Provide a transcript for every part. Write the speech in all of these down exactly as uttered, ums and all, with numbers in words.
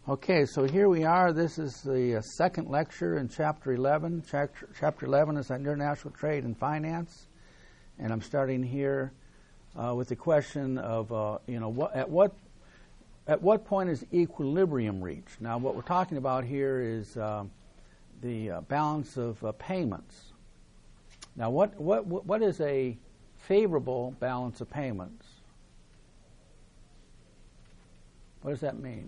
Okay, so here we are. This is the uh, second lecture in Chapter eleven. Chapter, chapter eleven is on international trade and finance, and I'm starting here uh, with the question of, uh, you know, what, at what at what point is equilibrium reached? Now, what we're talking about here is uh, the uh, balance of uh, payments. Now, what what what is a favorable balance of payments? What does that mean?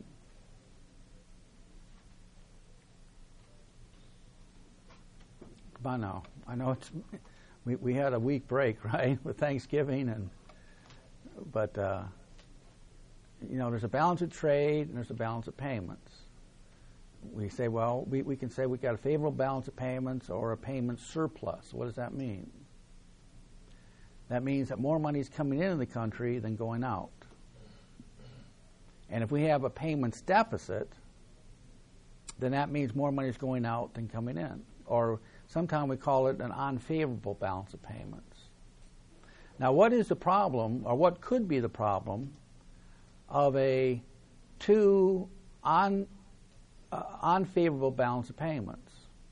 Come on now. I know it's we we had a week break, right, with Thanksgiving, and but uh, you know, there's a balance of trade and there's a balance of payments. We say, well, we, we can say we got a favorable balance of payments or a payment surplus. What does that mean? That means that more money is coming into the country than going out. And if we have a payments deficit, then that means more money is going out than coming in. Or sometimes we call it an unfavorable balance of payments. Now, what is the problem, or what could be the problem, of a two un, uh, unfavorable balance of payments?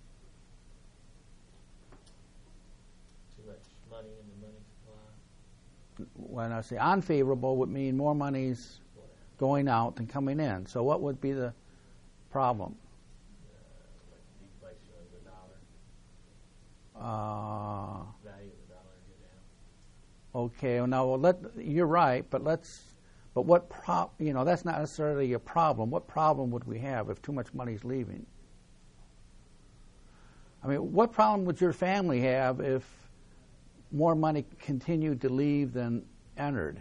Too much money in the money supply. When I say unfavorable, would mean more money's going out than coming in. So what would be the problem? Uh, Value of the dollar go down. Okay, well, now well, let you're right, but let's. But what pro? You know, that's not necessarily a problem. What problem would we have if too much money is leaving? I mean, what problem would your family have if more money continued to leave than entered?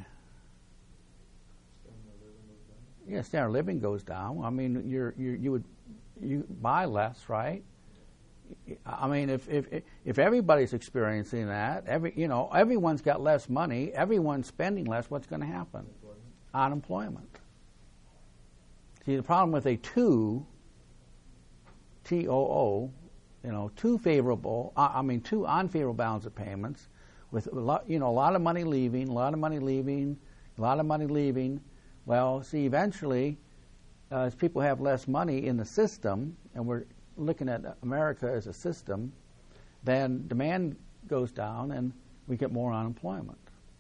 Yeah, standard of living goes down. I mean, you're, you're you would you buy less, right? I mean, if if if everybody's experiencing that, every you know, everyone's got less money, everyone's spending less. What's going to happen? Unemployment. See, the problem with a two, T O O, you know, two favorable, uh, I mean, two unfavorable balance of payments, with a lot, you know, a lot of money leaving, a lot of money leaving, a lot of money leaving. Well, see, eventually, uh, as people have less money in the system, and we're looking at America as a system, then demand goes down and we get more unemployment.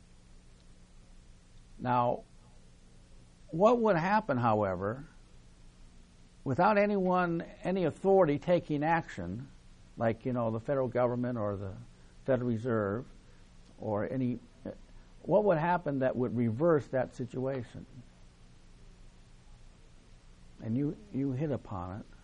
Now, what would happen, however, without anyone, any authority taking action, like, you know, the federal government or the Federal Reserve or any, what would happen that would reverse that situation? And you, you hit upon it.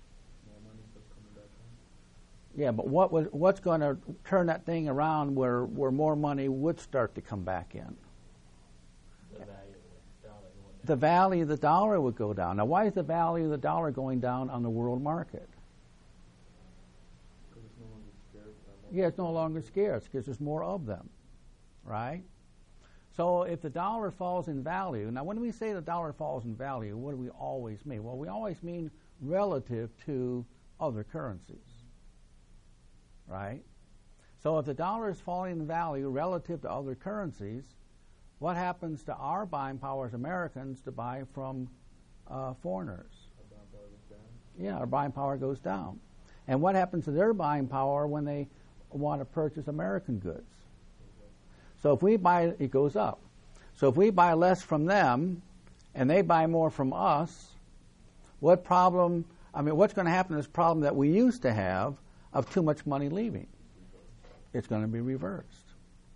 Yeah, but what was what's going to turn that thing around where, where more money would start to come back in? The value of the dollar going down. The value of the dollar would go down. Now, why is the value of the dollar going down on the world market? Because it's no longer scarce. Yeah, it's no longer scarce because there's more of them, right? So if the dollar falls in value, now when we say the dollar falls in value, what do we always mean? Well, we always mean relative to other currencies. Right? So if the dollar is falling in value relative to other currencies, what happens to our buying power as Americans to buy from uh, foreigners? Our buying power goes down. Yeah, our buying power goes down. And what happens to their buying power when they want to purchase American goods? So if we buy, it goes up. So if we buy less from them and they buy more from us, what problem, I mean, what's going to happen to this problem that we used to have of too much money leaving? It's going to be reversed.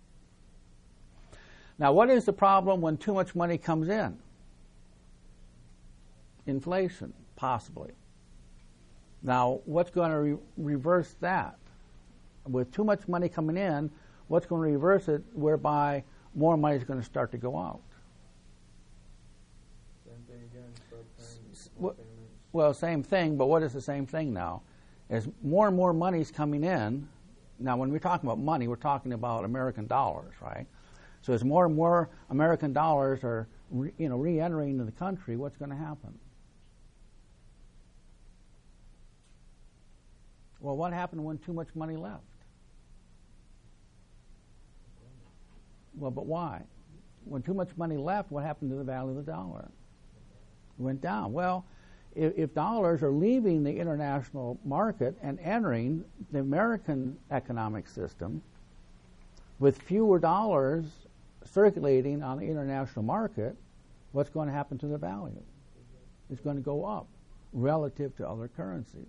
Now, what is the problem when too much money comes in? Inflation, possibly. Now, what's going to re- reverse that? With too much money coming in, what's going to reverse it whereby more money is going to start to go out? Same thing again. Start paying Well, payments. well, same thing, but what is the same thing now? As more and more money is coming in, now when we're talking about money, we're talking about American dollars, right? So as more and more American dollars are, re, you know, re-entering into the country, what's going to happen? Well, what happened when too much money left? Well, but why? When too much money left, what happened to the value of the dollar? It went down. Well, if, if dollars are leaving the international market and entering the American economic system, with fewer dollars circulating on the international market, what's going to happen to the value? It's going to go up relative to other currencies.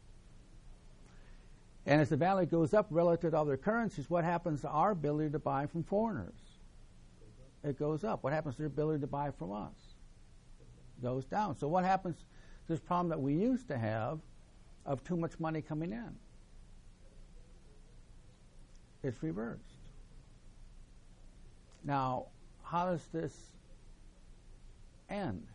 And as the value goes up relative to other currencies, what happens to our ability to buy from foreigners? It goes up. What happens to their ability to buy from us? It goes down. So what happens to this problem that we used to have of too much money coming in? It's reversed. Now, how does this end?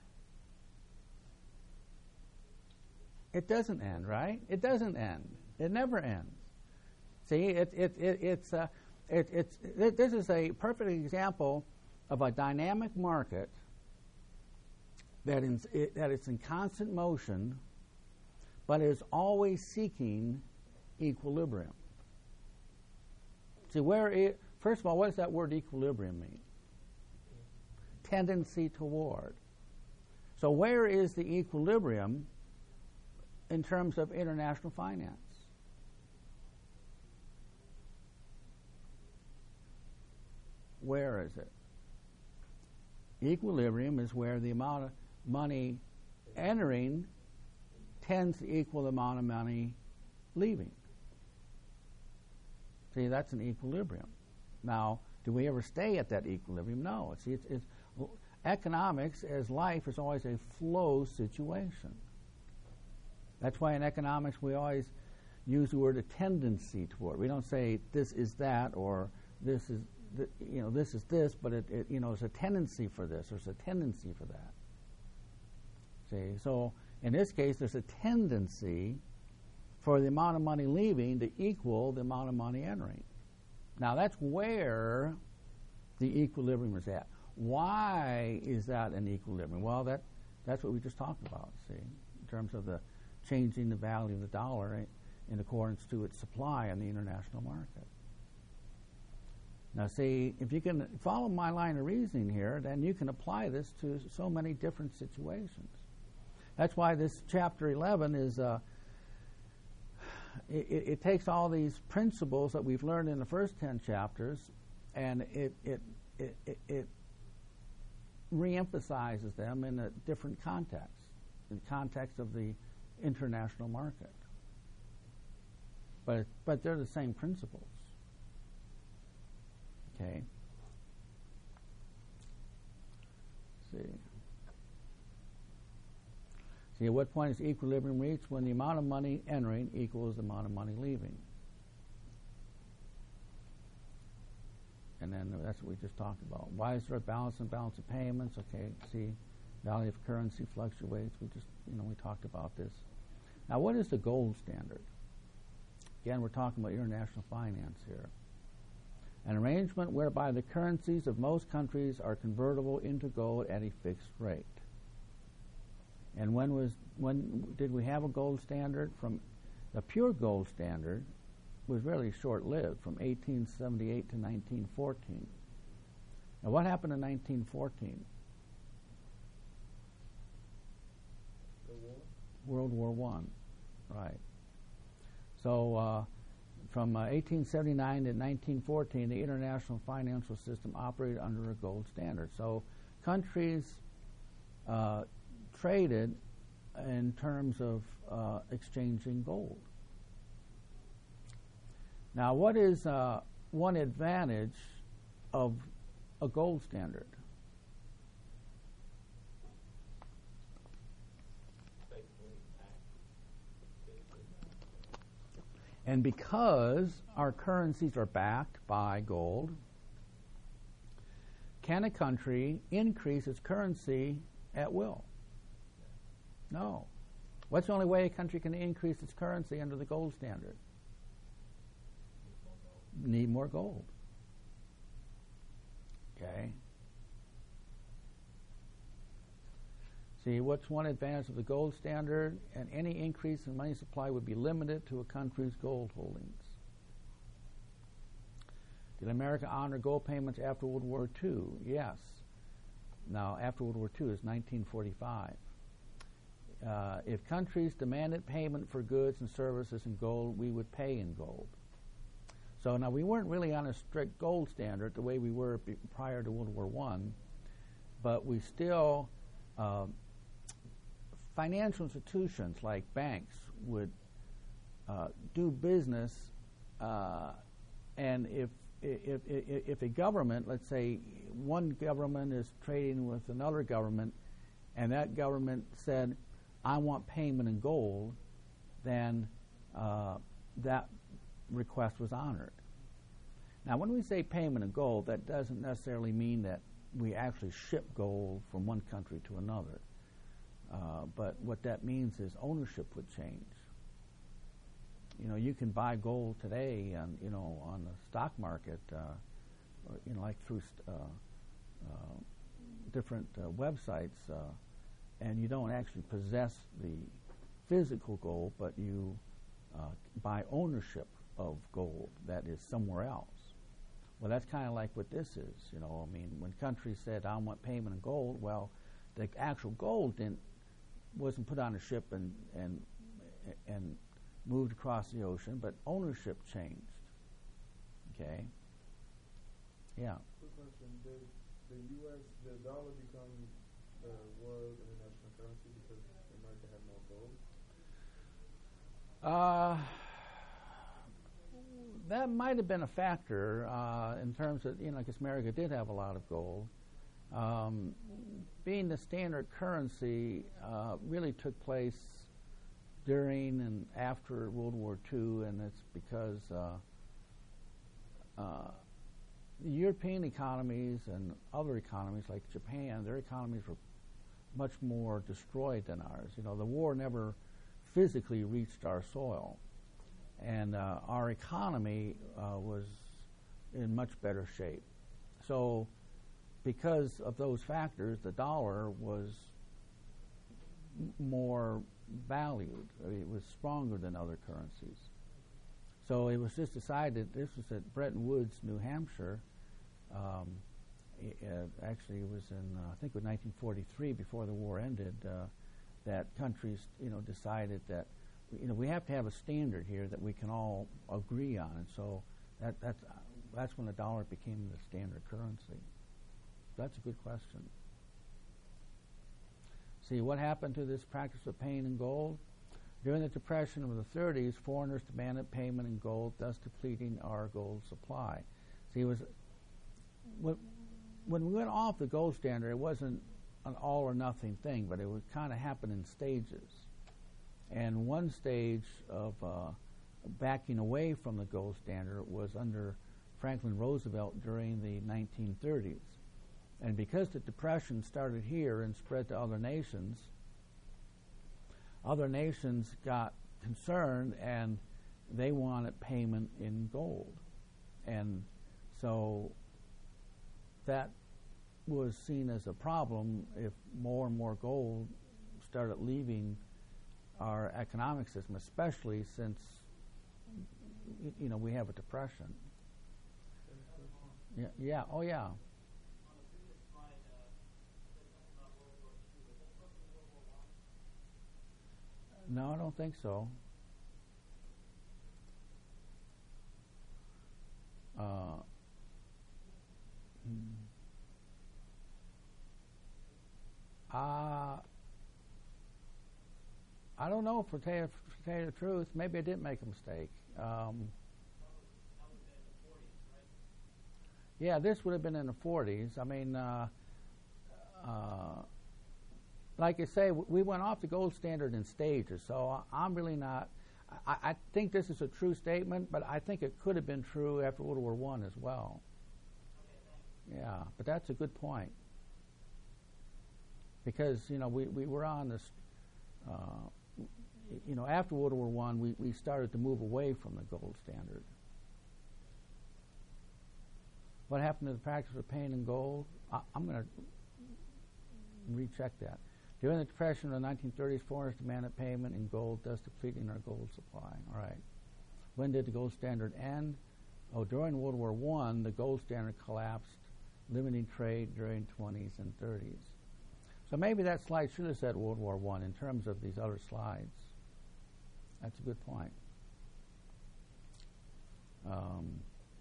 It doesn't end, right? It doesn't end. It never ends. See, it, it, it, it's, uh, it, it's, it, this is a perfect example of a dynamic market that, in, it, that it's in constant motion, but is always seeking equilibrium. See, where it, first of all, what does that word equilibrium mean? Tendency toward. So where is the equilibrium in terms of international finance? Where is it? Equilibrium is where the amount of money entering tends to equal the amount of money leaving. See, that's an equilibrium. Now, do we ever stay at that equilibrium? No. See, it's, it's economics, as life, is always a flow situation. That's why in economics we always use the word a tendency toward. We don't say this is that or this is th- you know this is this, but it, it you know there's a tendency for this, there's a tendency for that. See, so in this case there's a tendency for the amount of money leaving to equal the amount of money entering. Now that's where the equilibrium is at. Why is that an equilibrium? Well, that that's what we just talked about, see, in terms of the changing the value of the dollar in accordance to its supply on the international market. Now, see, if you can follow my line of reasoning here, then you can apply this to so many different situations. That's why this chapter eleven is, uh, it, it takes all these principles that we've learned in the first ten chapters, and it it it, it, it reemphasizes them in a different context, in the context of the international market. But but they're the same principles. Okay. Let's see. See, at what point is equilibrium reached? When the amount of money entering equals the amount of money leaving. And then that's what we just talked about. Why is there a balance and balance of payments? Okay, see, value of currency fluctuates. We just, you know, we talked about this. Now, what is the gold standard? Again, we're talking about international finance here. An arrangement whereby the currencies of most countries are convertible into gold at a fixed rate. And when was when did we have a gold standard? From the pure gold standard was really short-lived, from eighteen seventy-eight to nineteen fourteen. Now, what happened in nineteen fourteen? The war? World War One, right. So uh, from uh, eighteen seventy-nine to nineteen fourteen, the international financial system operated under a gold standard. So countries uh, traded in terms of uh, exchanging gold. Now, what is uh, one advantage of a gold standard? And because our currencies are backed by gold, can a country increase its currency at will? No. What's the only way a country can increase its currency under the gold standard? Need more gold. Okay. See, what's one advantage of the gold standard? And any increase in money supply would be limited to a country's gold holdings. Did America honor gold payments after World War Two? Yes. Now, after World War Two is nineteen forty-five. Uh, uh, if countries demanded payment for goods and services in gold, we would pay in gold. So now we weren't really on a strict gold standard the way we were be- prior to World War One, but we still, uh, financial institutions like banks would uh, do business, uh, and if, if, if, if a government, let's say one government is trading with another government, and that government said, I want payment in gold, then uh, that request was honored. Now, when we say payment in gold, that doesn't necessarily mean that we actually ship gold from one country to another. Uh, but what that means is ownership would change. You know, you can buy gold today, on, you know, on the stock market, uh, or, you know, like through st- uh, uh, different uh, websites, uh, and you don't actually possess the physical gold, but you uh, buy ownership of gold that is somewhere else. Well, that's kind of like what this is. You know, I mean, when countries said, I want payment in gold, well, the actual gold didn't, wasn't put on a ship and, and, and moved across the ocean, but ownership changed. Okay? Yeah. Quick question. Did the U S, the dollar become the world international currency because America had more gold? Uh, that might have been a factor uh, in terms of, you know, because America did have a lot of gold. Um, being the standard currency uh, really took place during and after World War Two, and it's because uh, uh, the European economies and other economies like Japan, their economies were much more destroyed than ours. You know, the war never physically reached our soil, and uh, our economy uh, was in much better shape. So because of those factors, the dollar was m- more valued. It was stronger than other currencies. So it was just decided, this was at Bretton Woods, New Hampshire. Um, it, uh, actually, it was in, uh, I think it was nineteen forty-three, before the war ended, uh, that countries, you know, decided that, you know, we have to have a standard here that we can all agree on. And so that, that's, uh, that's when the dollar became the standard currency. That's a good question. See, what happened to this practice of paying in gold? During the Depression of the thirties, foreigners demanded payment in gold, thus depleting our gold supply. See, it was when, when we went off the gold standard, it wasn't an all or nothing thing, but it would kind of happen in stages. And one stage of uh, backing away from the gold standard was under Franklin Roosevelt during the nineteen thirties. And because the Depression started here and spread to other nations, other nations got concerned and they wanted payment in gold. And so that was seen as a problem if more and more gold started leaving our economic system, especially since, y- you know, we have a depression. Yeah, yeah, oh yeah. No, I don't think so. Uh, hmm. uh, I don't know, for tell you, for tell you the truth. Maybe I did make a mistake. Um, yeah, this would have been in the forties. I mean, uh, uh, like I say, w- we went off the gold standard in stages, so I, I'm really not. I, I think this is a true statement, but I think it could have been true after World War One as well. Yeah, but that's a good point, because you know we, we were on this. Uh, you know, after World War One, we, we started to move away from the gold standard. What happened to the practice of paying in gold? I, I'm going to recheck that. During the Depression of the nineteen thirties, foreigners demanded payment in gold, thus depleting our gold supply. All right. When did the gold standard end? Oh, during World War One, the gold standard collapsed, limiting trade during twenties and thirties. So maybe that slide should have said World War One in terms of these other slides. That's a good point. Um,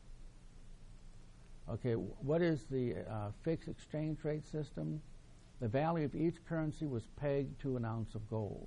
okay, what is the uh, fixed exchange rate system? The value of each currency was pegged to an ounce of gold.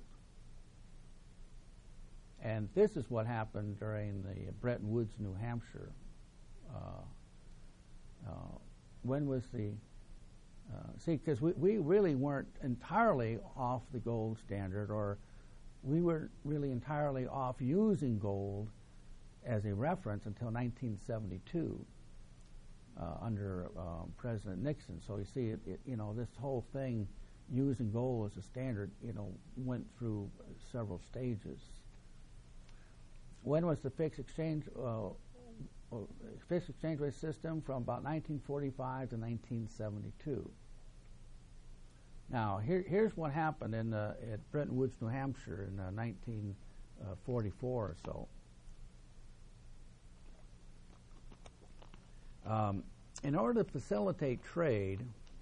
And this is what happened during the Bretton Woods, New Hampshire. Uh, uh, when was the Uh, see, because we, we really weren't entirely off the gold standard, or we weren't really entirely off using gold as a reference until nineteen seventy-two uh, under um, President Nixon. So you see, it, it, you know, this whole thing using gold as a standard, you know, went through several stages. When was the fixed exchange uh, fixed exchange rate system? From about nineteen forty-five to nineteen seventy-two. Now, here, here's what happened in uh, at Bretton Woods, New Hampshire, in uh, nineteen forty-four or so. Um, in order to facilitate trade,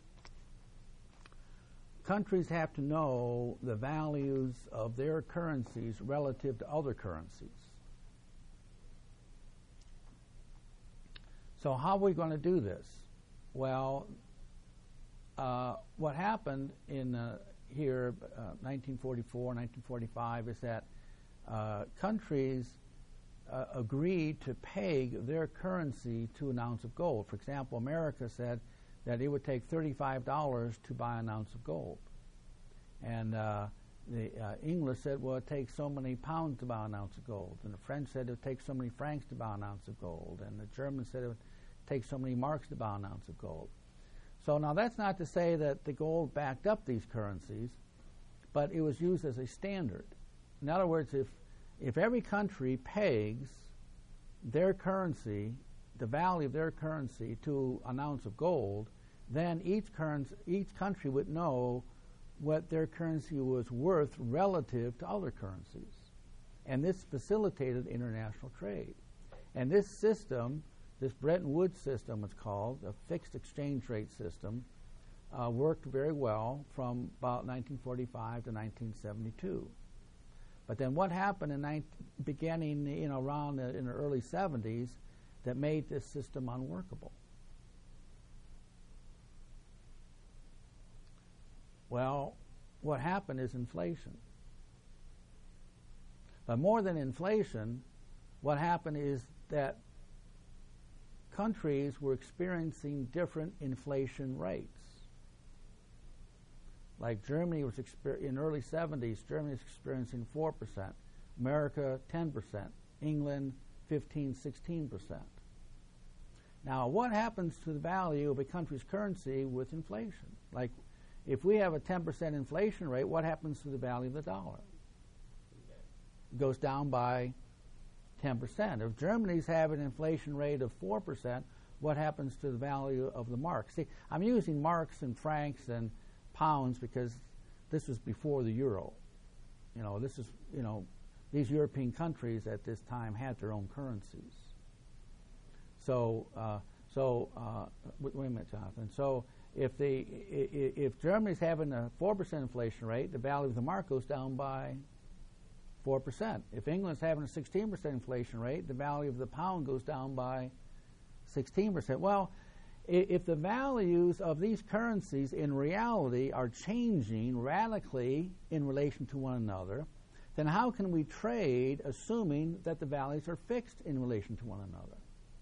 countries have to know the values of their currencies relative to other currencies. So how are we going to do this? Well, uh, what happened in uh, here, uh, nineteen forty-four, nineteen forty-five, is that uh, countries uh, agreed to peg their currency to an ounce of gold. For example, America said that it would take thirty-five dollars to buy an ounce of gold. And uh, the uh, English said, well, it takes so many pounds to buy an ounce of gold. And the French said it would take so many francs to buy an ounce of gold. And the Germans said it would take so many marks to buy an ounce of gold. So now that's not to say that the gold backed up these currencies, but it was used as a standard. In other words, if if every country pegs their currency, the value of their currency, to an ounce of gold, then each currency, each country would know what their currency was worth relative to other currencies. And this facilitated international trade. And this system, this Bretton Woods system it's called, a fixed exchange rate system, uh, worked very well from about nineteen forty-five to nineteen seventy-two. But then what happened in ni- beginning you know, around the, in the early seventies that made this system unworkable? Well, what happened is inflation. But more than inflation, what happened is that countries were experiencing different inflation rates. Like Germany was exper- in early seventies, Germany was experiencing four percent, America ten percent, England fifteen, sixteen percent. Now, what happens to the value of a country's currency with inflation? Like, if we have a ten percent inflation rate, what happens to the value of the dollar? It goes down by ten percent. If Germany's having an inflation rate of four percent, what happens to the value of the mark? See, I'm using marks and francs and pounds because this was before the euro. You know, this is, you know, these European countries at this time had their own currencies. So, uh, so uh, wait, wait a minute, Jonathan. So, if the I- if Germany's having a four percent inflation rate, the value of the mark goes down by four percent. If England's having a sixteen percent inflation rate, the value of the pound goes down by sixteen percent. Well, I- if the values of these currencies in reality are changing radically in relation to one another, then how can we trade assuming that the values are fixed in relation to one another?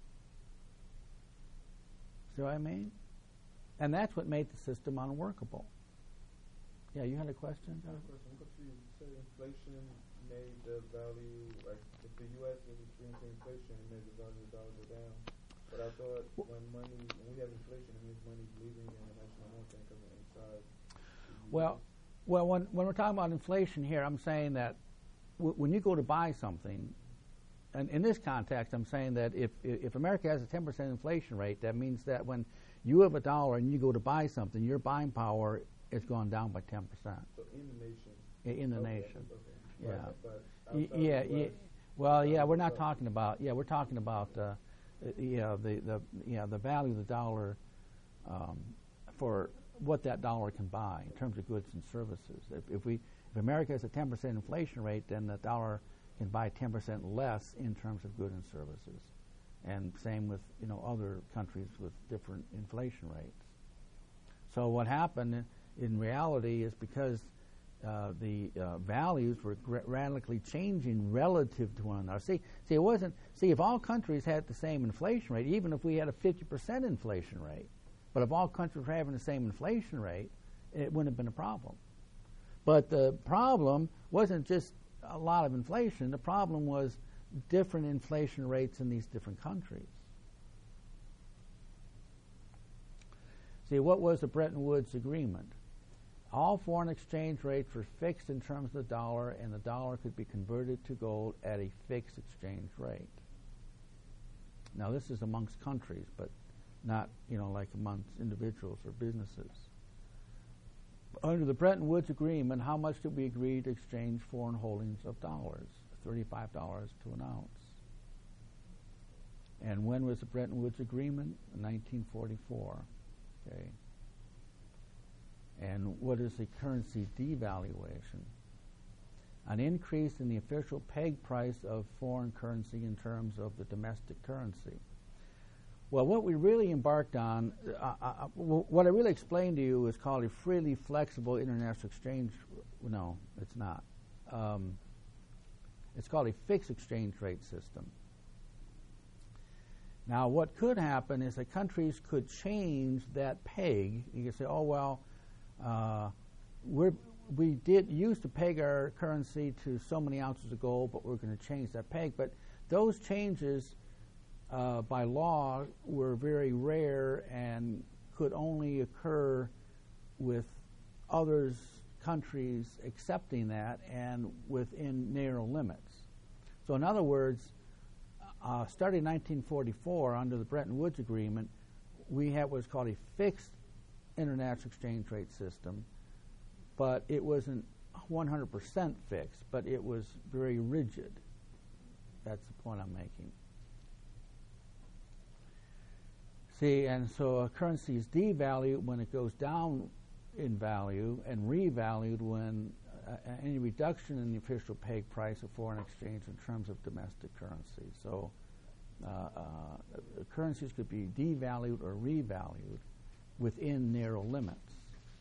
See what I mean? And that's what made the system unworkable. Yeah, you had a question, I have John? a question. Because you say inflation made the value, like if the U S is experiencing inflation, it made the value of the dollar go down. But I thought when money, when we have inflation, it means money's leaving and the national money can't come inside. Well, well, when when we're talking about inflation here, I'm saying that w- when you go to buy something, and in this context, I'm saying that if if America has a ten percent inflation rate, that means that when you have a dollar and you go to buy something, your buying power has gone down by ten percent. So in the nation. I- In the Okay, nation. Okay. Yeah. Right, but Y- outside yeah, the U yeah. S, Well, yeah, outside we're the not U S. talking about. Yeah, we're talking about. Uh, uh, yeah, the the yeah the value of the dollar um, for what that dollar can buy in terms of goods and services. If, if we if America has a ten percent inflation rate, then the dollar can buy ten percent less in terms of goods and services. And same with, you know, other countries with different inflation rates. So what happened in reality is because uh, the uh, values were gra- radically changing relative to one another. See, see, it wasn't. See, if all countries had the same inflation rate, even if we had a fifty percent inflation rate, but if all countries were having the same inflation rate, it wouldn't have been a problem. But the problem wasn't just a lot of inflation. The problem was different inflation rates in these different countries. See, what was the Bretton Woods Agreement? All foreign exchange rates were fixed in terms of the dollar, and the dollar could be converted to gold at a fixed exchange rate. Now, this is amongst countries, but not, you know, like amongst individuals or businesses. Under the Bretton Woods Agreement, how much did we agree to exchange foreign holdings of dollars? thirty-five dollars to an ounce. And when was the Bretton Woods Agreement? nineteen forty-four. Okay. And what is the currency devaluation? An increase in the official peg price of foreign currency in terms of the domestic currency. Well, what we really embarked on, uh, uh, what I really explained to you is called a freely flexible international exchange. No, it's not. Um, it's called a fixed exchange rate system. Now, what could happen is that countries could change that peg. You could say, oh, well, uh, we're, we did used to peg our currency to so many ounces of gold, but we're going to change that peg. But those changes Uh, by law were very rare and could only occur with others, countries accepting that and within narrow limits. So in other words, uh, starting in nineteen forty-four under the Bretton Woods Agreement, we had what's called a fixed international exchange rate system, but it wasn't one hundred percent fixed, but it was very rigid. That's the point I'm making. See, and so a currency is devalued when it goes down in value and revalued when uh, any reduction in the official peg price of foreign exchange in terms of domestic currency. So uh, uh, currencies could be devalued or revalued within narrow limits.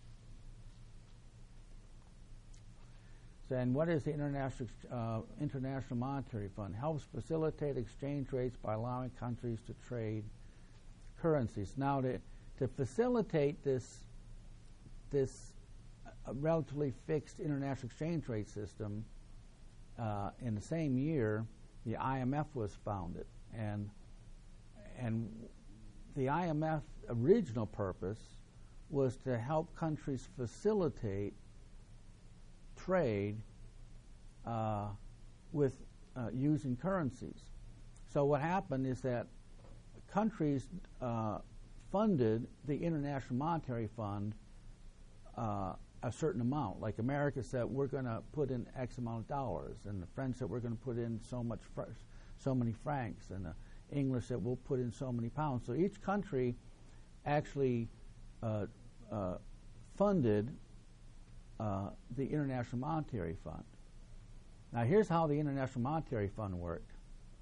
So, and what is the International, uh, International Monetary Fund? Helps facilitate exchange rates by allowing countries to trade currencies. Now, to, to facilitate this, this uh, relatively fixed international exchange rate system, uh, in the same year, the I M F was founded. And, and the I M F original purpose was to help countries facilitate trade uh, with uh, using currencies. So what happened is that countries uh, funded the International Monetary Fund uh, a certain amount. Like America said, we're going to put in X amount of dollars, and the French said we're going to put in so much, fr- so many francs, and the English said we'll put in so many pounds. So each country actually uh, uh, funded uh, the International Monetary Fund. Now, here's how the International Monetary Fund worked.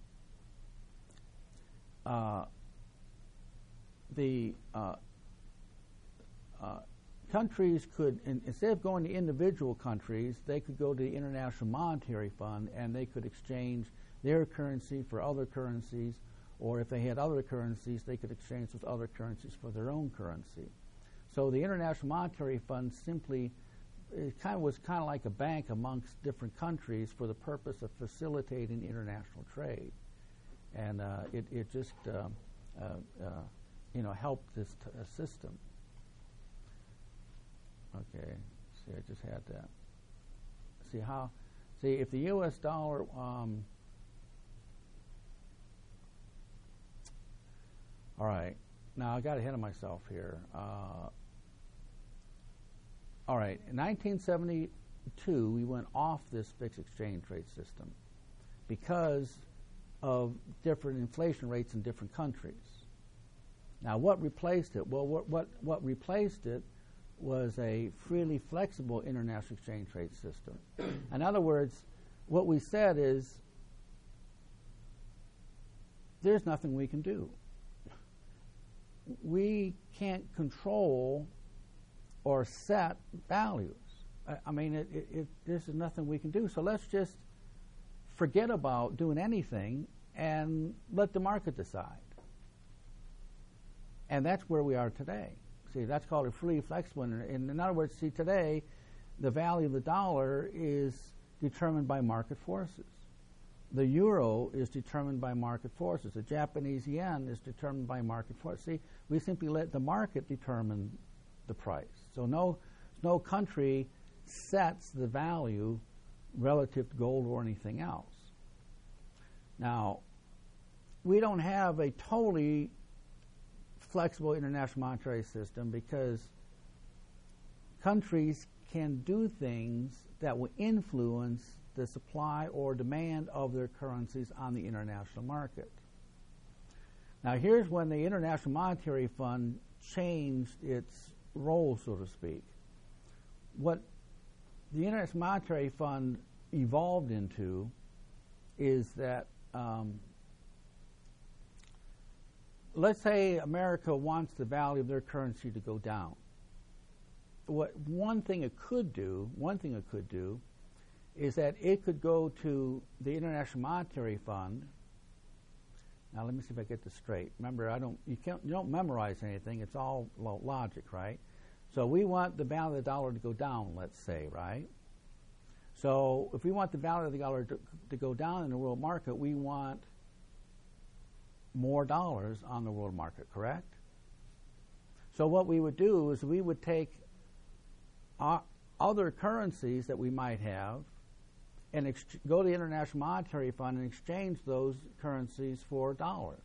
Uh, the uh, uh, countries could, in, instead of going to individual countries, they could go to the International Monetary Fund and they could exchange their currency for other currencies, or if they had other currencies, they could exchange with other currencies for their own currency. So the International Monetary Fund simply it kind of was kind of like a bank amongst different countries for the purpose of facilitating international trade, and uh, it it just uh, uh, uh, you know helped this t- uh, system. Okay, see, I just had that. See how, see if the U S dollar. Um, all right, now I got ahead of myself here. Uh, All right, in nineteen seventy-two, we went off this fixed exchange rate system because of different inflation rates in different countries. Now, what replaced it? Well, what what, what replaced it was a freely flexible international exchange rate system. In other words, what we said is there's nothing we can do. We can't control or set values. I, I mean, it, it, it, this is nothing we can do. So let's just forget about doing anything and let the market decide. And that's where we are today. See, that's called a free flexible. In, in other words, see, today, the value of the dollar is determined by market forces. The euro is determined by market forces. The Japanese yen is determined by market forces. See, we simply let the market determine the price. So no, no country sets the value relative to gold or anything else. Now, we don't have a totally flexible international monetary system because countries can do things that will influence the supply or demand of their currencies on the international market. Now, here's when the International Monetary Fund changed its role, so to speak. What the International Monetary Fund evolved into is that um, let's say America wants the value of their currency to go down. What one thing it could do, one thing it could do, is that it could go to the International Monetary Fund. Now, let me see if I get this straight. Remember, I don't. You can't. You don't memorize anything. It's all lo- logic, right? So we want the value of the dollar to go down. Let's say, right? So if we want the value of the dollar to, to go down in the world market, we want more dollars on the world market, correct? So what we would do is we would take our other currencies that we might have and ex- go to the International Monetary Fund and exchange those currencies for dollars.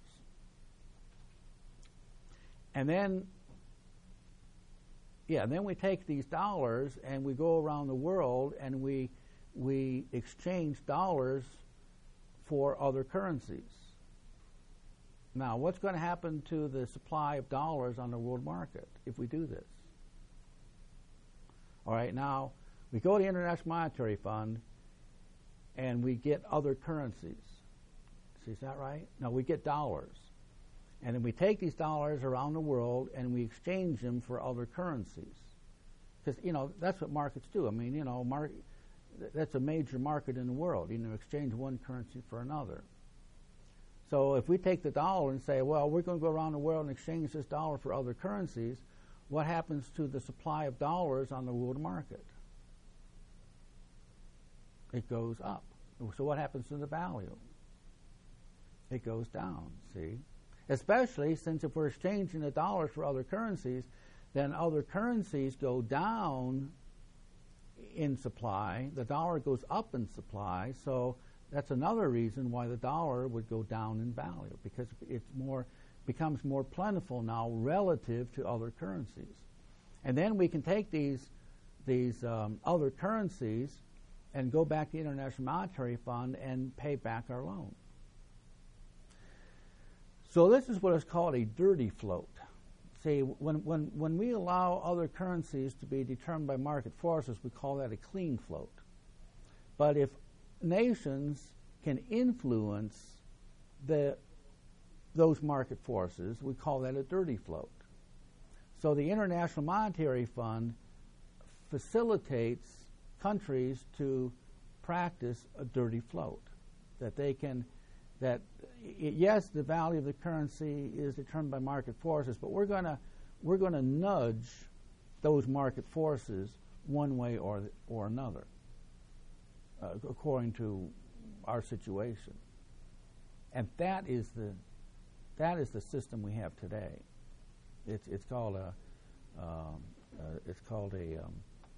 And then, yeah, then we take these dollars and we go around the world and we we exchange dollars for other currencies. Now, what's going to happen to the supply of dollars on the world market if we do this? All right, now, we go to the International Monetary Fund and we get other currencies. See, is that right? No, we get dollars. And then we take these dollars around the world and we exchange them for other currencies. Because, you know, that's what markets do. I mean, you know, mar- that's a major market in the world, you know, exchange one currency for another. So if we take the dollar and say, well, we're going to go around the world and exchange this dollar for other currencies, what happens to the supply of dollars on the world market? It goes up. So what happens to the value? It goes down, see? Especially since if we're exchanging the dollars for other currencies, then other currencies go down in supply. The dollar goes up in supply, so that's another reason why the dollar would go down in value, because it's more becomes more plentiful now relative to other currencies. And then we can take these these um, other currencies and go back to the International Monetary Fund and pay back our loan. So this is what is called a dirty float. See, when, when, when we allow other currencies to be determined by market forces, we call that a clean float. But if nations can influence the those market forces, we call that a dirty float. So the International Monetary Fund facilitates countries to practice a dirty float, that they can, that y- yes, the value of the currency is determined by market forces, but we're going to we're going to nudge those market forces one way or th- or another, uh, according to our situation. And that is the that is the system we have today. It's it's called a um, uh, it's called a um,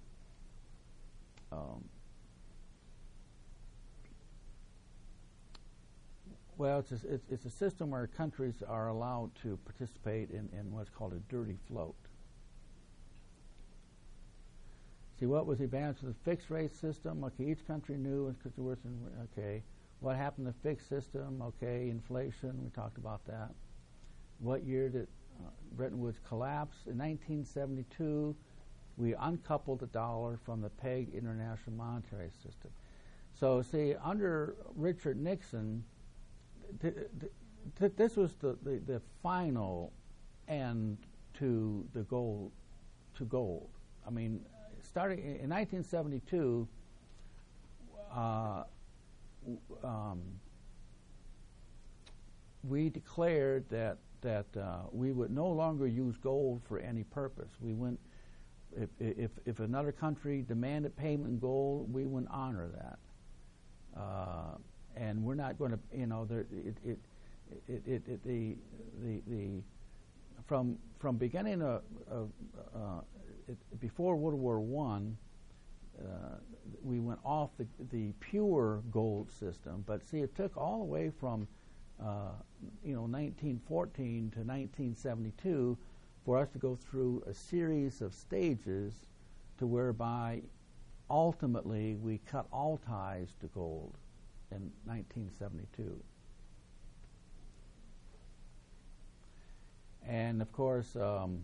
um, well, it's a, it's, it's a system where countries are allowed to participate in, in what's called a dirty float. See, what was the advantage of the fixed rate system? Okay, each country knew because there was an, okay. What happened to the fixed system? Okay, inflation. We talked about that. What year did uh, Bretton Woods collapse? In nineteen seventy-two, We uncoupled the dollar from the peg international monetary system. So, see, under Richard Nixon, th- th- th- this was the, the, the final end to the gold, to gold. I mean, starting in nineteen seventy-two, uh, um, we declared that that uh, we would no longer use gold for any purpose. We went, if if if another country demanded payment in gold, we wouldn't honor that. Uh, and we're not going to, you know, there, it, it, it, it, it, the, the, the, from from beginning of, of uh, it, before World War One, uh, we went off the the pure gold system. But see, it took all the way from, uh, you know, nineteen fourteen to nineteen seventy-two for us to go through a series of stages to whereby ultimately we cut all ties to gold in nineteen seventy-two. And of course, um,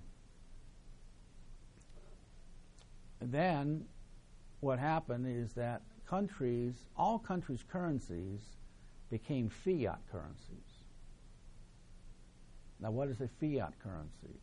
then what happened is that countries, all countries' currencies became fiat currencies. Now, what is a fiat currency?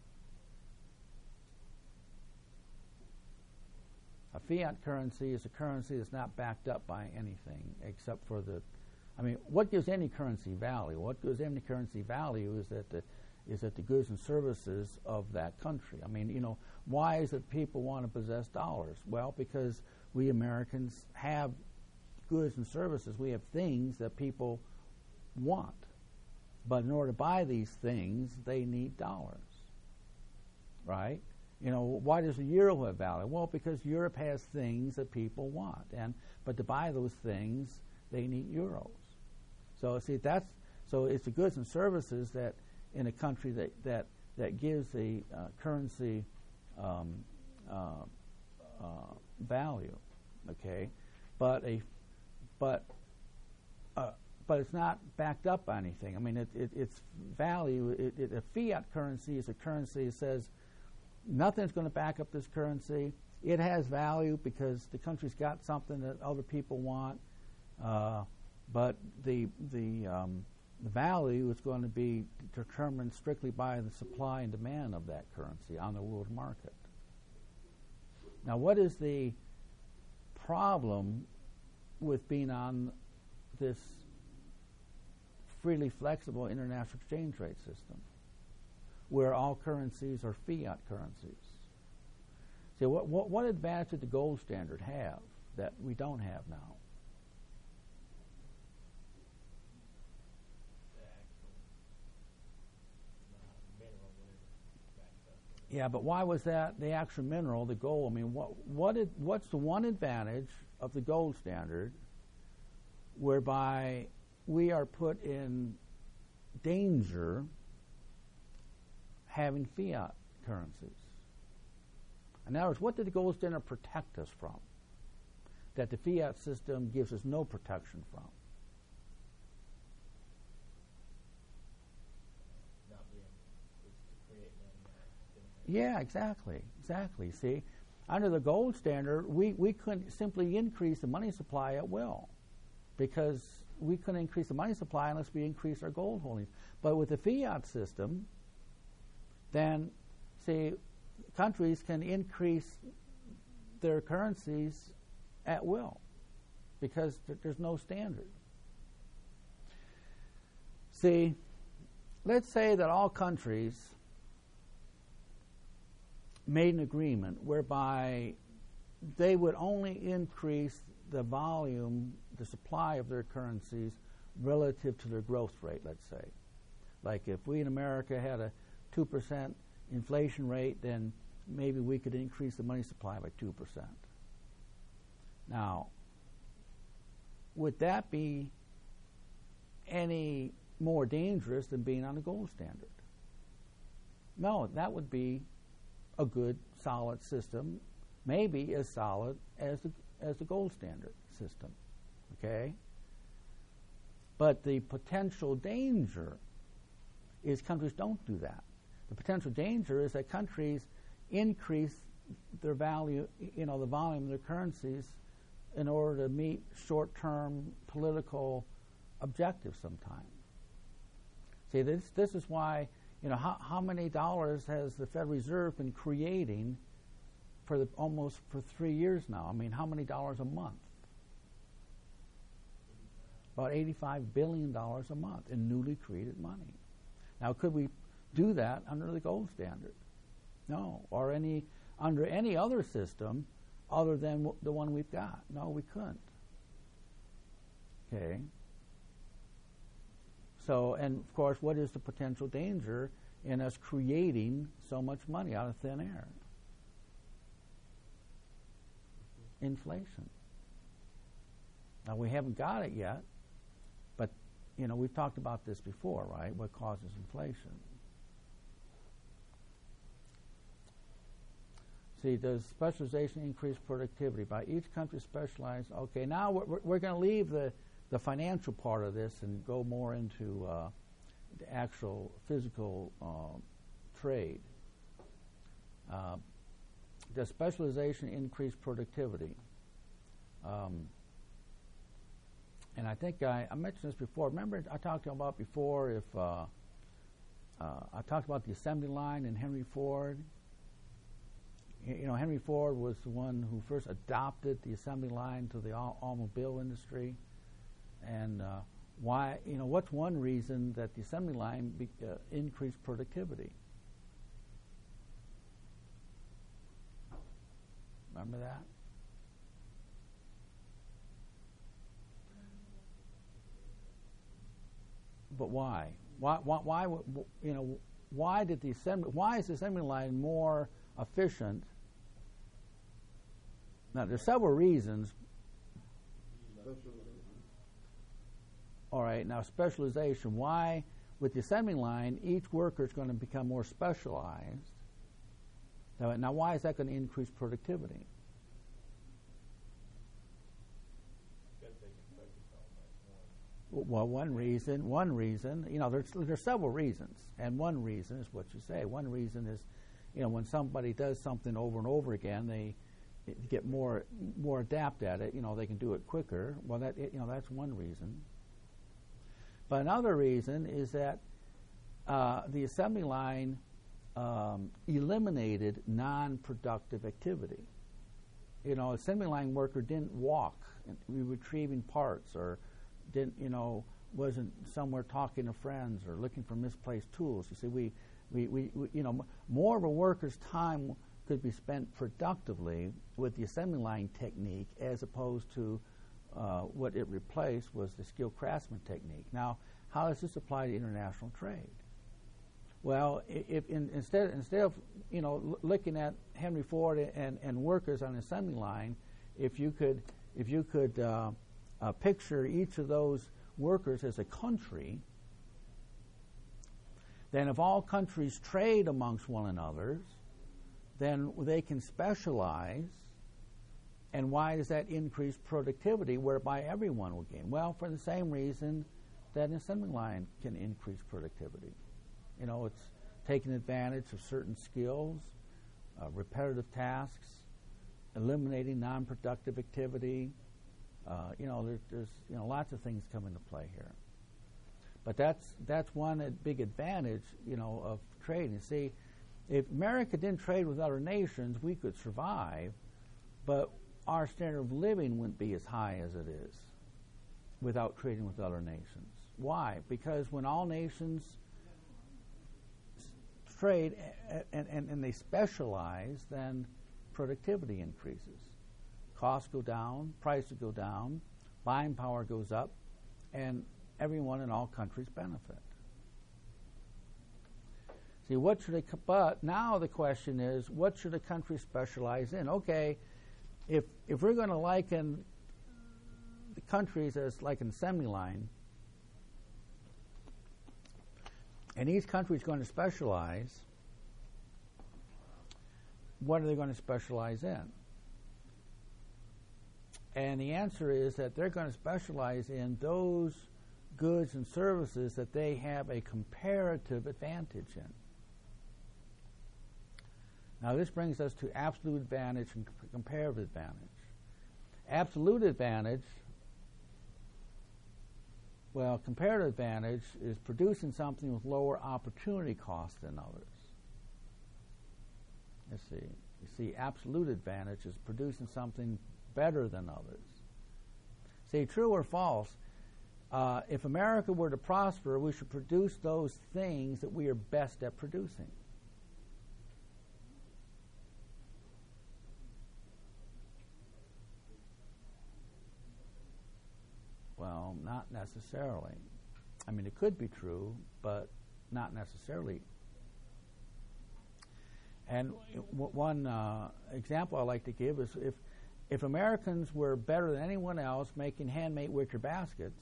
A fiat currency is a currency that's not backed up by anything except for the, I mean, what gives any currency value? What gives any currency value is that the is that the goods and services of that country. I mean, you know, why is it people want to possess dollars? Well, because we Americans have goods and services. We have things that people want. But in order to buy these things, they need dollars, right? You know, why does the euro have value? Well, because Europe has things that people want, and but to buy those things, they need euros. So see, that's so it's the goods and services that in a country that that that gives the uh, currency um, uh, uh, value, okay, but a but uh, but it's not backed up by anything. I mean, it, it, its value. It, it, a fiat currency is a currency that says nothing's going to back up this currency. It has value because the country's got something that other people want, uh, but the the um, the value is going to be determined strictly by the supply and demand of that currency on the world market. Now, what is the problem with being on this freely flexible international exchange rate system, where all currencies are fiat currencies? See, what, what, what advantage did the gold standard have that we don't have now? Yeah, but why was that the actual mineral, the gold? I mean, what what did, what's the one advantage of the gold standard whereby we are put in danger having fiat currencies? In other words, what did the gold standard protect us from that the fiat system gives us no protection from? Yeah, exactly, exactly. See, under the gold standard, we, we couldn't simply increase the money supply at will because we couldn't increase the money supply unless we increased our gold holdings. But with the fiat system, then, see, countries can increase their currencies at will because th- there's no standard. See, let's say that all countries made an agreement whereby they would only increase the volume, the supply of their currencies relative to their growth rate, let's say. Like if we in America had a two percent inflation rate, then maybe we could increase the money supply by two percent. Now, would that be any more dangerous than being on the gold standard? No, that would be a good, solid system, maybe as solid as the as the gold standard system, okay? But the potential danger is countries don't do that. The potential danger is that countries increase their value, you know, the volume of their currencies in order to meet short-term political objectives sometimes. See, this this is why, you know, how, how many dollars has the Federal Reserve been creating for the, almost for three years now? I mean, how many dollars a month? About eighty-five billion dollars a month in newly created money. Now, could we do that under the gold standard? No. Or any under any other system other than w- the one we've got? No, we couldn't. Okay. So, and of course, what is the potential danger in us creating so much money out of thin air? Inflation. Now, we haven't got it yet, but, you know, we've talked about this before, right? What causes inflation? See, does specialization increase productivity? By each country specialized. Okay, now we're, we're going to leave the, the financial part of this and go more into uh, the actual physical uh, trade. Uh, does specialization increase productivity? Um, and I think I, I mentioned this before. Remember I talked to you about before if uh, uh, I talked about the assembly line in Henry Ford. You know, Henry Ford was the one who first adopted the assembly line to the automobile industry. And uh, why, you know, what's one reason that the assembly line be, uh, increased productivity? Remember that? But why? Why, why, why, you know, why did the assembly, why is the assembly line more efficient? Now, there's several reasons. All right, now specialization. Why, with the assembly line, each worker is going to become more specialized. Now, now why is that going to increase productivity? Well, one reason, one reason, you know, there's there's several reasons, and one reason is what you say. One reason is, you know, when somebody does something over and over again, they get more more adept at it. You know, they can do it quicker. Well, that you know, that's one reason. But another reason is that uh, the assembly line um, eliminated non-productive activity. You know, assembly line worker didn't walk, retrieving parts, or didn't, you know, wasn't somewhere talking to friends or looking for misplaced tools. You see, we, we, we, we you know, m- more of a worker's time could be spent productively with the assembly line technique as opposed to uh, what it replaced was the skilled craftsman technique. Now, how does this apply to international trade? Well, if in, instead instead of you know l- looking at Henry Ford and, and workers on the assembly line, if you could if you could uh, uh, picture each of those workers as a country, then if all countries trade amongst one another, then they can specialize. And why does that increase productivity, whereby everyone will gain? Well, for the same reason that an assembly line can increase productivity. You know, it's taking advantage of certain skills, uh, repetitive tasks, eliminating non-productive activity. Uh, you know, there, there's you know lots of things come into play here. But that's that's one uh, big advantage, you know, of trade. You see, if America didn't trade with other nations, we could survive, but our standard of living wouldn't be as high as it is without trading with other nations. Why? Because when all nations s- trade and, and, and they specialize, then productivity increases. Costs go down, prices go down, buying power goes up, and everyone in all countries benefit. See, what should a, but now the question is, what should a country specialize in? Okay, if if we're going to liken the countries as like an assembly line, and each country is going to specialize, what are they going to specialize in? And the answer is that they're going to specialize in those goods and services that they have a comparative advantage in. Now this brings us to absolute advantage and c- comparative advantage. Absolute advantage, well, comparative advantage is producing something with lower opportunity cost than others. Let's see. You see, absolute advantage is producing something better than others. See, true or false, uh, if America were to prosper, we should produce those things that we are best at producing. Well, not necessarily. I mean, it could be true, but not necessarily. And w- one uh, example I like to give is if if Americans were better than anyone else making handmade wicker baskets,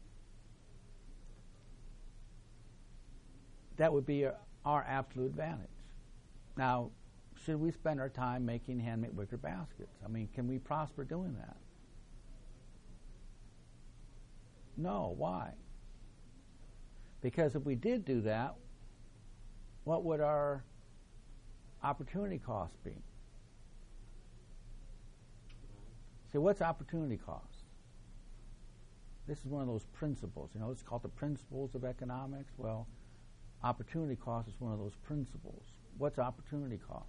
that would be a, our absolute advantage. Now, should we spend our time making handmade wicker baskets? I mean, can we prosper doing that? No. Why? Because if we did do that, what would our opportunity cost be? See, what's opportunity cost? This is one of those principles. You know, it's called the principles of economics. Well, opportunity cost is one of those principles. What's opportunity cost?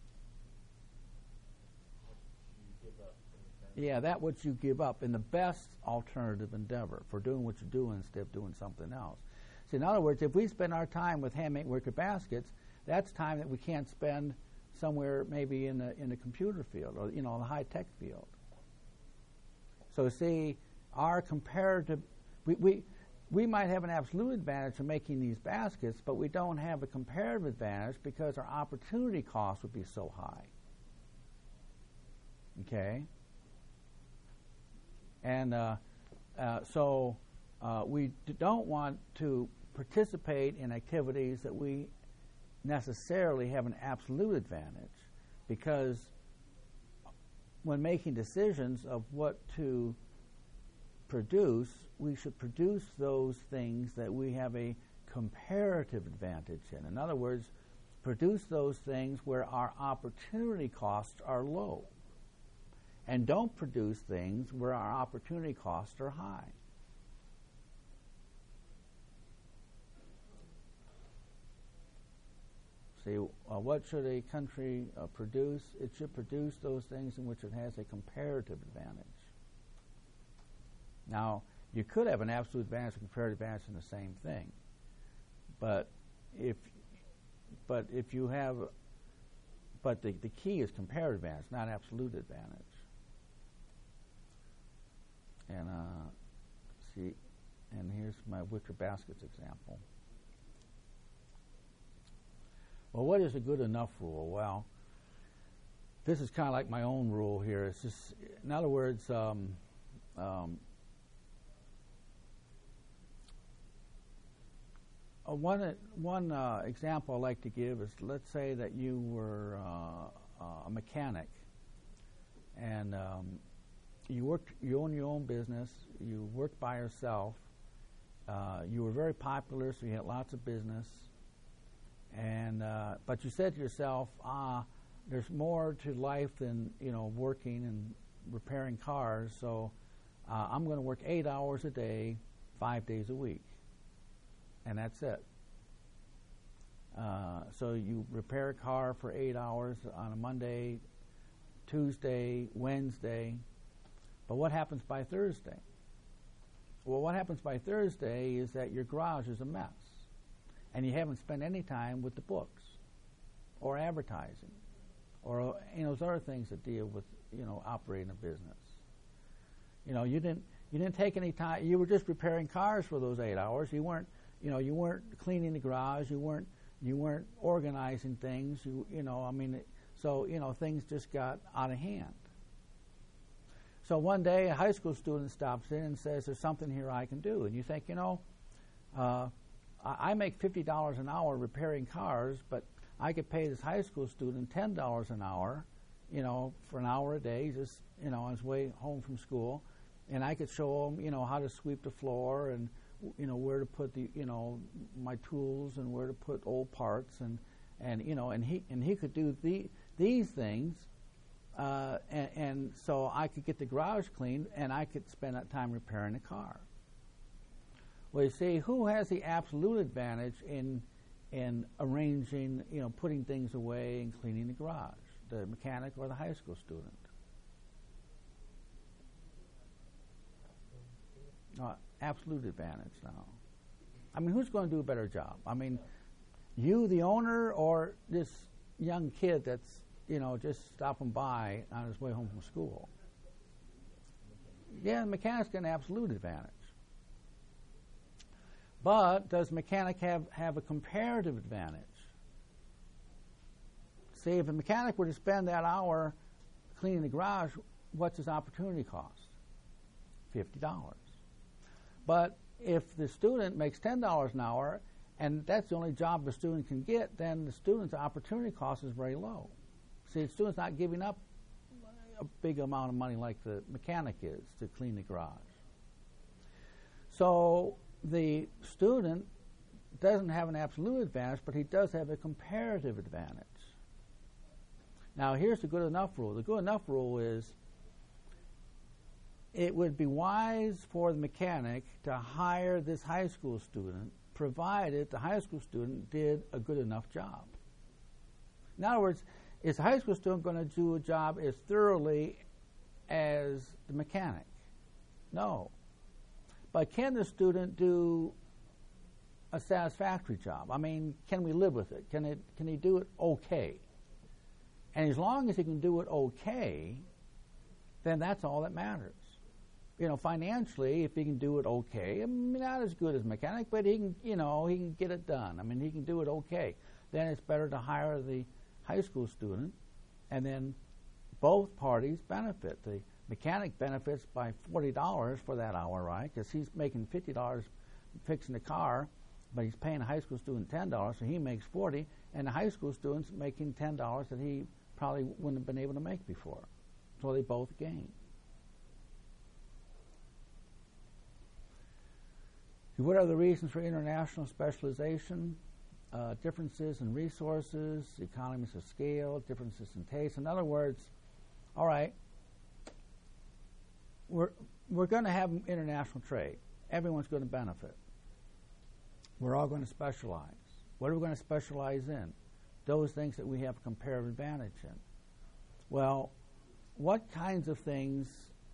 You give up in the Yeah, that what you give up in the best alternative endeavor for doing what you're doing instead of doing something else. See, in other words, if we spend our time with handmade wicker baskets, that's time that we can't spend somewhere maybe in the in the computer field or, you know, the high tech field. So see, our comparative, we, we we might have an absolute advantage of making these baskets, but we don't have a comparative advantage because our opportunity cost would be so high. Okay? And uh, uh, so uh, we d- don't want to participate in activities that we necessarily have an absolute advantage, because when making decisions of what to produce, we should produce those things that we have a comparative advantage in. In other words, produce those things where our opportunity costs are low. And don't produce things where our opportunity costs are high. See, uh, what should a country uh, produce? It should produce those things in which it has a comparative advantage. Now, you could have an absolute advantage and comparative advantage in the same thing, but if but if you have, but the, the key is comparative advantage, not absolute advantage. And uh, see, and here's my wicker baskets example. Well, what is a good enough rule? Well, this is kind of like my own rule here. It's just, in other words, um, um, uh, one one uh, example I like to give is, let's say that you were uh, uh, a mechanic, and um, you worked, you own your own business, you worked by yourself, uh, you were very popular, so you had lots of business. And uh, but you said to yourself, ah, there's more to life than, you know, working and repairing cars. So uh, I'm going to work eight hours a day, five days a week, and that's it. Uh, so you repair a car for eight hours on a Monday, Tuesday, Wednesday. But what happens by Thursday? Well, what happens by Thursday is that your garage is a mess, and you haven't spent any time with the books or advertising or, you know, those other things that deal with, you know, operating a business. You know, you didn't you didn't take any time. You were just repairing cars for those eight hours. You weren't, you know, you weren't cleaning the garage. You weren't you weren't organizing things. You you know, I mean, so, you know, things just got out of hand. So one day a high school student stops in and says, there's something here I can do. And you think, you know, uh, I make fifty dollars an hour repairing cars, but I could pay this high school student ten dollars an hour, you know, for an hour a day, just, you know, on his way home from school. And I could show him, you know, how to sweep the floor and, you know, where to put the, you know, my tools and where to put old parts. And, and you know, and he and he could do the these things, uh, and, and so I could get the garage cleaned, and I could spend that time repairing the car. Well, you see, who has the absolute advantage in in arranging, you know, putting things away and cleaning the garage? The mechanic or the high school student? Uh, absolute advantage now. I mean, who's going to do a better job? I mean, you, the owner, or this young kid that's, you know, just stopping by on his way home from school? Yeah, the mechanic's got an absolute advantage. But does the mechanic have, have a comparative advantage? See, if a mechanic were to spend that hour cleaning the garage, what's his opportunity cost? fifty dollars. But if the student makes ten dollars an hour, and that's the only job the student can get, then the student's opportunity cost is very low. See, the student's not giving up a big amount of money like the mechanic is to clean the garage. So the student doesn't have an absolute advantage, but he does have a comparative advantage. Now, here's the good enough rule. The good enough rule is it would be wise for the mechanic to hire this high school student, provided the high school student did a good enough job. In other words, is the high school student going to do a job as thoroughly as the mechanic? No. But can the student do a satisfactory job? I mean, can we live with it? Can it? Can he do it okay? And as long as he can do it okay, then that's all that matters. You know, financially, if he can do it okay, I mean, not as good as mechanic, but he can, you know, he can get it done. I mean, he can do it okay. Then it's better to hire the high school student, and then both parties benefit. The mechanic benefits by forty dollars for that hour, right? Because he's making fifty dollars fixing the car, but he's paying a high school student ten dollars, so he makes forty dollars, and the high school student's making ten dollars that he probably wouldn't have been able to make before. So they both gain. What are the reasons for international specialization? Uh, differences in resources, economies of scale, differences in taste. In other words, all right, we're, we're going to have international trade. Everyone's going to benefit. We're all going to specialize. What are we going to specialize in? Those things that we have a comparative advantage in. Well, what kinds of things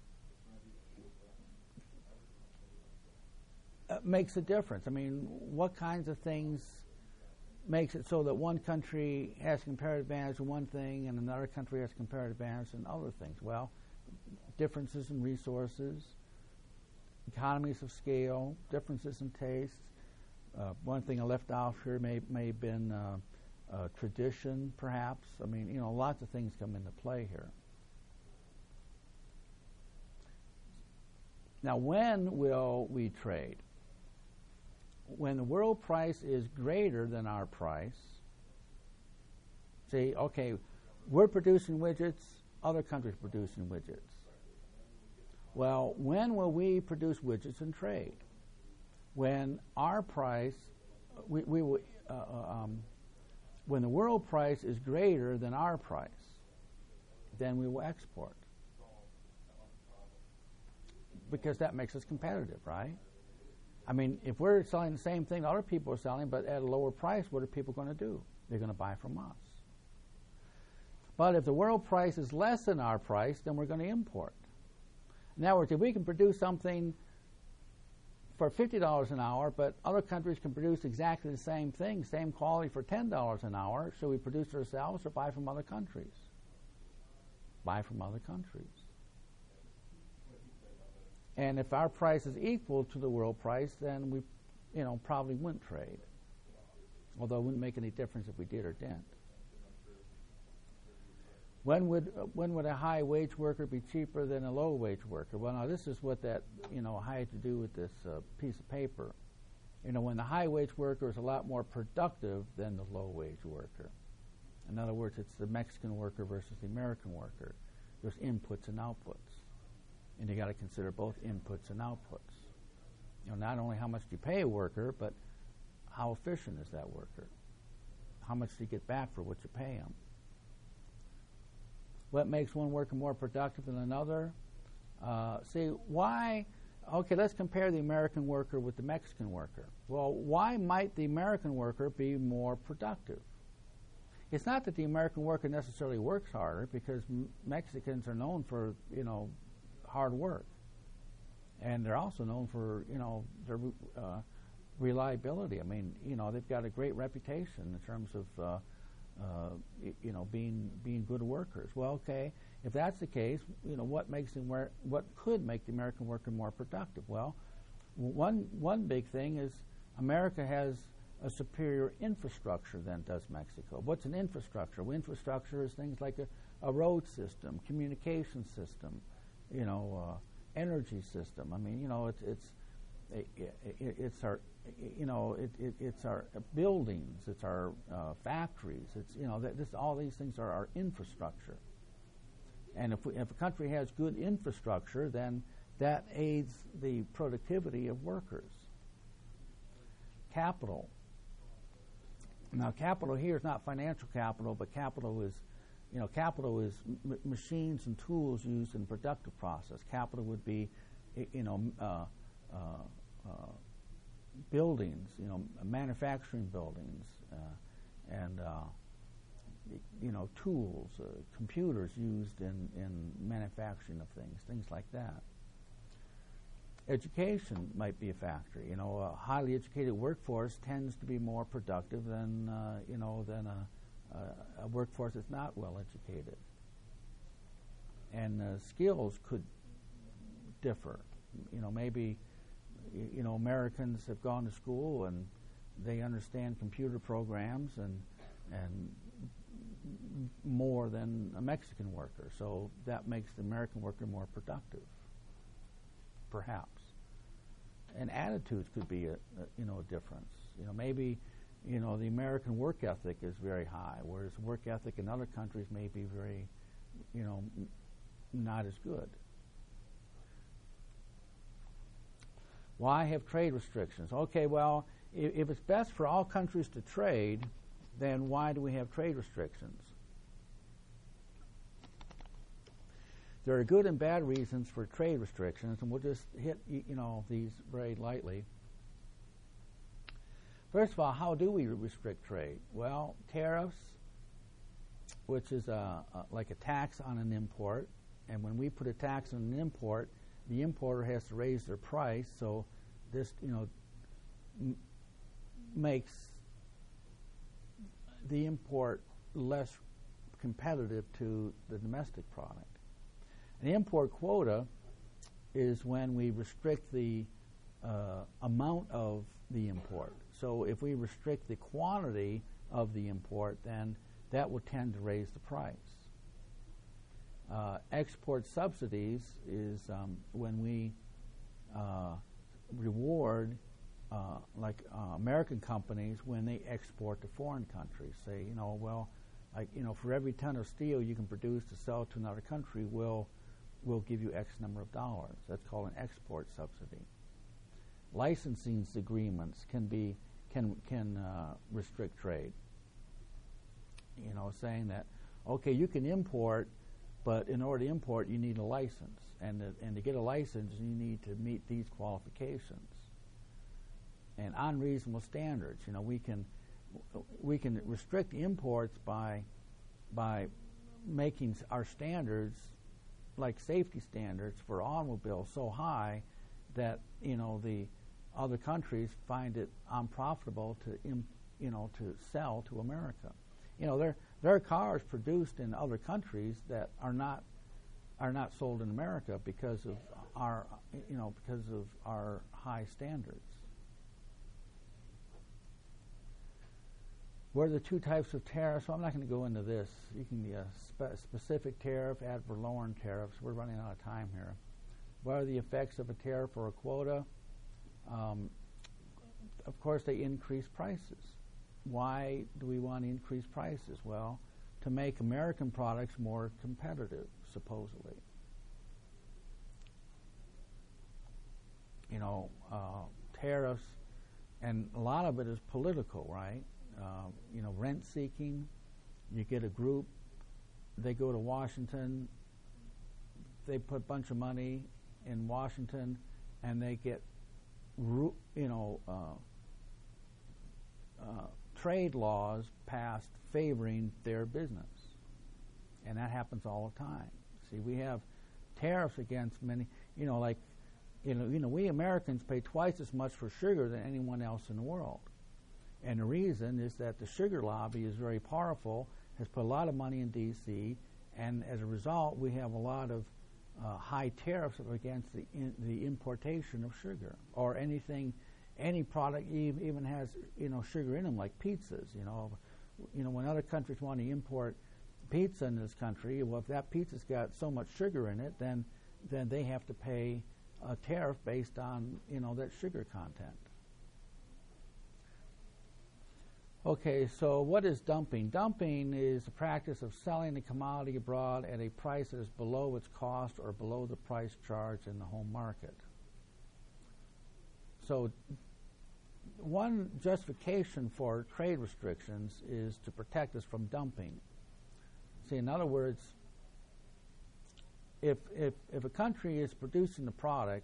uh, makes a difference? I mean, what kinds of things makes it so that one country has comparative advantage in one thing and another country has comparative advantage in other things? Well, differences in resources, economies of scale, differences in taste. Uh, one thing I left off here may, may have been uh, uh, tradition, perhaps. I mean, you know, lots of things come into play here. Now, when will we trade? When the world price is greater than our price. See, okay, we're producing widgets, other countries are producing widgets. Well, when will we produce widgets and trade? When our price, we, we will, uh, um, when the world price is greater than our price, then we will export. Because that makes us competitive, right? I mean, if we're selling the same thing other people are selling, but at a lower price, what are people going to do? They're going to buy from us. But if the world price is less than our price, then we're going to import. In other words, if we can produce something for fifty dollars an hour, but other countries can produce exactly the same thing, same quality for ten dollars an hour, should we produce it ourselves or buy from other countries? Buy from other countries. And if our price is equal to the world price, then we, you know, probably wouldn't trade. Although it wouldn't make any difference if we did or didn't. When would uh, when would a high wage worker be cheaper than a low wage worker? Well, now this is what that, you know, had to do with this uh, piece of paper. You know, when the high wage worker is a lot more productive than the low wage worker. In other words, it's the Mexican worker versus the American worker. There's inputs and outputs. And you got to consider both inputs and outputs. You know, not only how much do you pay a worker, but how efficient is that worker? how much do you get back for what you pay them? What makes one worker more productive than another? Uh, see, why, okay, let's compare the American worker with the Mexican worker. Well, why might the American worker be more productive? It's not that the American worker necessarily works harder, because m- Mexicans are known for, you know, hard work. And they're also known for, you know, their uh, reliability. I mean, you know, they've got a great reputation in terms of, uh, uh, y- you know, being being good workers. Well, okay, if that's the case, you know, what makes them wor- what could make the American worker more productive? Well, one one big thing is America has a superior infrastructure than does Mexico. What's an infrastructure? Well, infrastructure is things like a, a road system, communication system, you know, uh, energy system. I mean, you know, it's it's it, it, it's our, you know, it, it, it's our buildings, it's our uh, factories. It's, you know, that this all these things are our infrastructure. And if we, if a country has good infrastructure, then that aids the productivity of workers. Capital. Now, capital here is not financial capital, but capital is, you know, capital is m- machines and tools used in productive process. Capital would be, y- you know, uh, uh, uh, buildings, you know, manufacturing buildings, uh, and uh, y- you know, tools, uh, computers used in, in manufacturing of things, things like that. Education might be a factor. You know, a highly educated workforce tends to be more productive than, uh, you know, than a, a, a workforce that's not well educated. And uh, skills could differ. You know, maybe, y- you know, Americans have gone to school and they understand computer programs and and m- more than a Mexican worker. So that makes the American worker more productive, perhaps. And attitudes could be a, a you know a difference. You know, maybe, you know, the American work ethic is very high, whereas work ethic in other countries may be very, you know, m- not as good. Why have trade restrictions? Okay, well, if, if it's best for all countries to trade, then why do we have trade restrictions? There are good and bad reasons for trade restrictions, and we'll just hit y- you know these very lightly. First of all, how do we restrict trade? Well, tariffs, which is a, a, like a tax on an import, and when we put a tax on an import, the importer has to raise their price, so this you know m- makes the import less competitive to the domestic product. An import quota is when we restrict the uh, amount of the import. So if we restrict the quantity of the import, then that will tend to raise the price. Uh, export subsidies is um, when we uh, reward uh, like uh, American companies when they export to foreign countries. Say, you know, well, like, you know, for every ton of steel you can produce to sell to another country, we'll will give you X number of dollars. That's called an export subsidy. Licensing agreements can be can can uh, restrict trade. You know, saying that, okay, you can import, but in order to import, you need a license, and to, and to get a license, you need to meet these qualifications and unreasonable standards. You know, we can we can restrict imports by by making our standards, like safety standards for automobiles, so high that, you know, the other countries find it unprofitable to im, you know to sell to America. You know, there there are cars produced in other countries that are not are not sold in America because of our you know because of our high standards. What are the two types of tariffs? Well, I'm not going to go into this. You can be a spe- specific tariff, ad valorem tariffs. We're running out of time here. What are the effects of a tariff or a quota? Um, of course, they increase prices. Why do we want to increase prices? Well, to make American products more competitive, supposedly. You know, uh, tariffs, and a lot of it is political, right? uh, you know, rent seeking. You get a group, they go to Washington, they put a bunch of money in Washington, and they get, ru- you know, uh, uh, trade laws passed favoring their business. And that happens all the time. See, we have tariffs against many, you know, like, you know, you know, we Americans pay twice as much for sugar than anyone else in the world. And the reason is that the sugar lobby is very powerful, has put a lot of money in D C, and as a result, we have a lot of uh, high tariffs against the in, the importation of sugar or anything, any product e- even has, you know, sugar in them, like pizzas. You know, you know, when other countries want to import pizza in this country, well, if that pizza's got so much sugar in it, then then they have to pay a tariff based on, you know, that sugar content. Okay, so what is dumping? Dumping is the practice of selling a commodity abroad at a price that is below its cost or below the price charged in the home market. So one justification for trade restrictions is to protect us from dumping. See, in other words, if, if, if a country is producing a product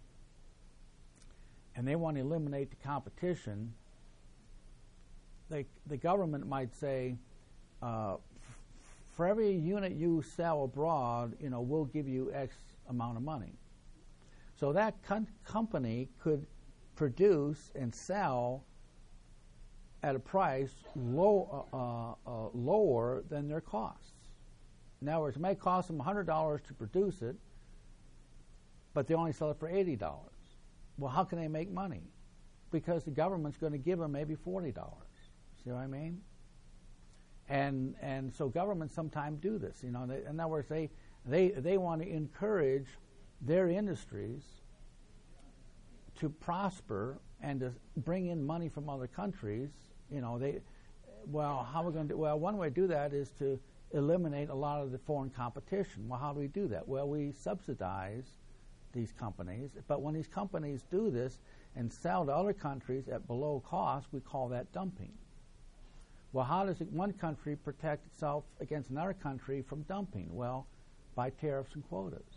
and they want to eliminate the competition, They, the government might say, uh, f- for every unit you sell abroad, you know, we'll give you X amount of money. So that com- company could produce and sell at a price low, uh, uh, lower than their costs. In other words, it may cost them one hundred dollars to produce it, but they only sell it for eighty dollars. Well, how can they make money? Because the government's going to give them maybe forty dollars. See what I mean? And and so governments sometimes do this. You know, they, in other words, they they they want to encourage their industries to prosper and to bring in money from other countries. You know, they well, how are we going to do? Well, one way to do that is to eliminate a lot of the foreign competition. Well, how do we do that? Well, we subsidize these companies, but when these companies do this and sell to other countries at below cost, we call that dumping. Well, how does one country protect itself against another country from dumping? Well, by tariffs and quotas.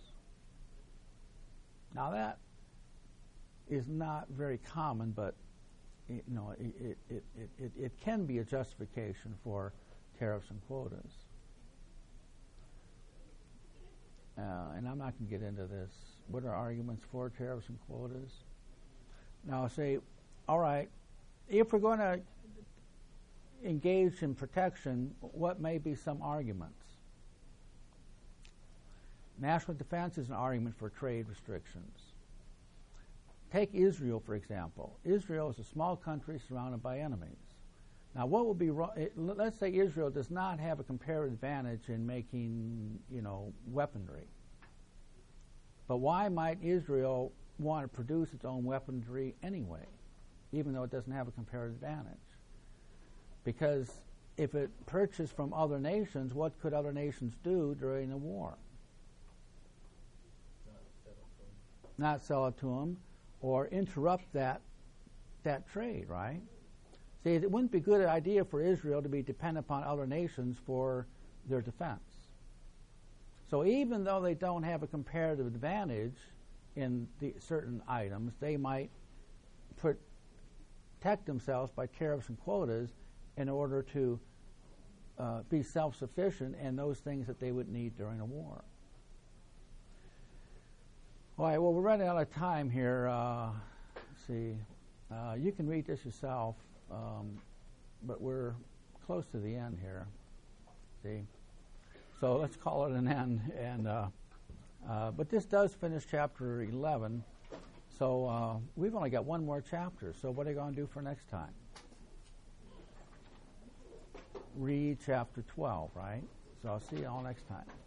Now that is not very common, but you know, it, it, it, it, it can be a justification for tariffs and quotas. Uh, and I'm not going to get into this. What are arguments for tariffs and quotas? Now, say, all right, if we're going to engage in protection, what may be some arguments? National defense is an argument for trade restrictions. Take Israel, for example. Israel is a small country surrounded by enemies. Now, what would be wrong? Let's say Israel does not have a comparative advantage in making, you know, weaponry. But why might Israel want to produce its own weaponry anyway, even though it doesn't have a comparative advantage? Because if it purchased from other nations, what could other nations do during the war? Not sell it to them, or interrupt that that trade, right? See, it wouldn't be a good idea for Israel to be dependent upon other nations for their defense. So even though they don't have a comparative advantage in the certain items, they might protect themselves by tariffs and quotas in order to uh, be self-sufficient in those things that they would need during a war. All right, well, we're running out of time here. Uh, let's see. Uh, you can read this yourself, um, but we're close to the end here. See? So let's call it an end. And uh, uh, but this does finish chapter eleven. So uh, we've only got one more chapter. So what are you going to do for next time? Read chapter twelve, right? So I'll see you all next time.